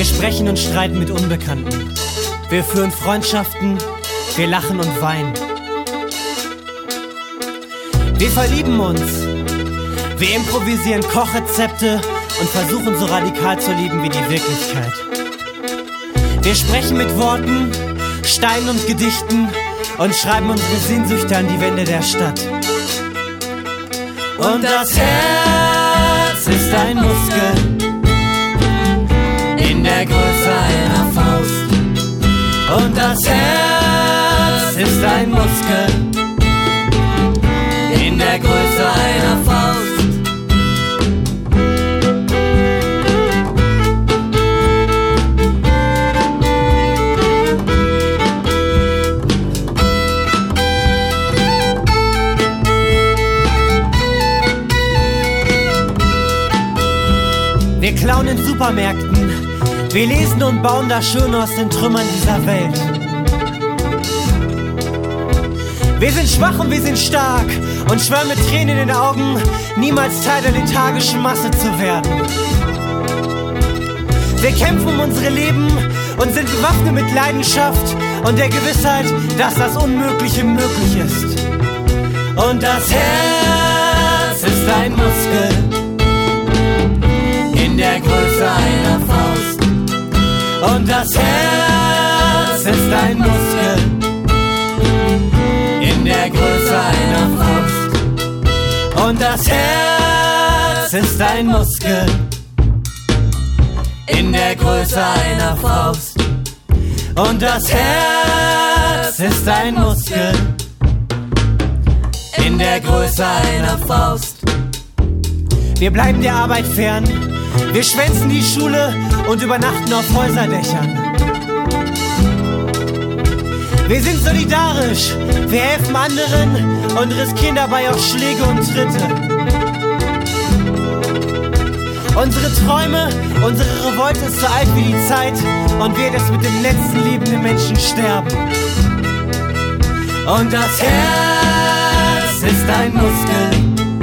Wir sprechen und streiten mit Unbekannten. Wir führen Freundschaften, wir lachen und weinen. Wir verlieben uns. Wir improvisieren Kochrezepte und versuchen so radikal zu lieben wie die Wirklichkeit. Wir sprechen mit Worten, Steinen und Gedichten und schreiben unsere Sehnsüchte an die Wände der Stadt. Und das Herz ist ein Muskel in der Größe einer Faust. Und das Herz ist ein Muskel in der Größe einer Faust. Wir klauen in Supermärkten, wir lesen und bauen das Schöne aus den Trümmern dieser Welt. Wir sind schwach und wir sind stark und schwören mit Tränen in den Augen, niemals Teil der lethargischen Masse zu werden. Wir kämpfen um unsere Leben und sind bewaffnet mit Leidenschaft und der Gewissheit, dass das Unmögliche möglich ist. Und das Herz ist ein Muskel in der Größe einer Faust. Und das Herz ist ein Muskel in der Größe einer Faust. Und das Herz ist ein Muskel in der Größe einer Faust. Und das Herz ist ein Muskel in der Größe einer Faust. Wir bleiben der Arbeit fern, wir schwänzen die Schule und übernachten auf Häuserdächern. Wir sind solidarisch, wir helfen anderen und riskieren dabei auch Schläge und Tritte. Unsere Träume, unsere Revolte ist so alt wie die Zeit und wird es mit dem letzten lebenden Menschen sterben. Und das Herz ist ein Muskel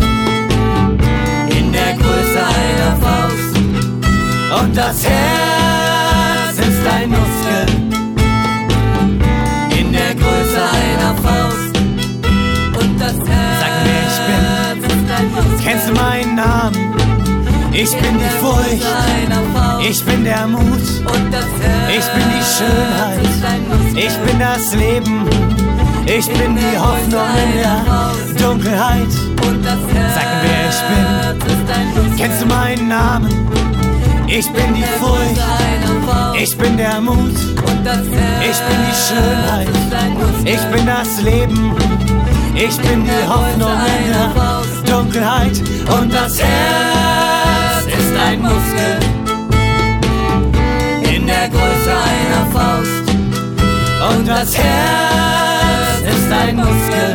in der Größe einer Faust. Und das Herz ist ein Muskel in der Größe einer Faust. Und das Herz, sag mir, ich bin, ist ein Muskel. Kennst du meinen Namen? Ich bin die Furcht, ich bin der Mut, und das Herz, ich bin die Schönheit, ich bin das Leben, ich bin die Hoffnung in der Dunkelheit. Und das Herz, sag mir, wer ich bin. Kennst du meinen Namen? Ich bin die Furcht, ich bin der Mut, und das Herz, ich bin die Schönheit, ich bin das Leben, ich bin die Hoffnung in der Dunkelheit. Und das Herz ist ein Muskel in der Größe einer Faust. Und das Herz ist ein Muskel